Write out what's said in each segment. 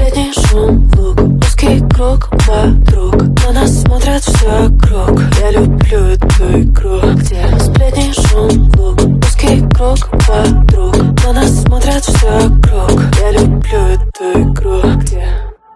Сплетни, шум, лук, узкий круг подруг. На нас смотрят все вокруг. Я люблю эту игру, где сплетни, шум, лук, узкий круг подруг. На нас смотрят все вокруг. Я люблю эту игру, где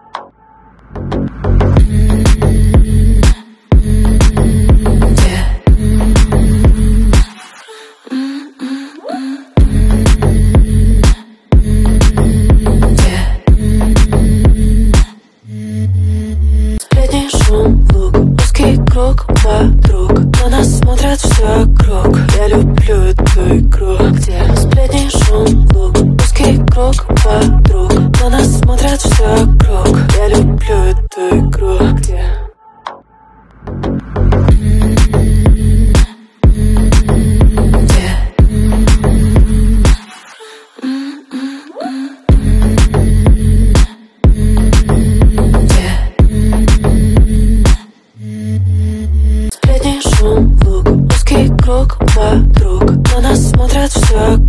сплетни, шум, лук, узкий круг подруг. На нас смотрят все вокруг. Я люблю эту игру, где сплетни, шум, лук, узкий круг подруг. На нас смотрят все вокруг. Я люблю эту игру, где сплетни, шум, лук, узкий круг подруг. На нас смотрят все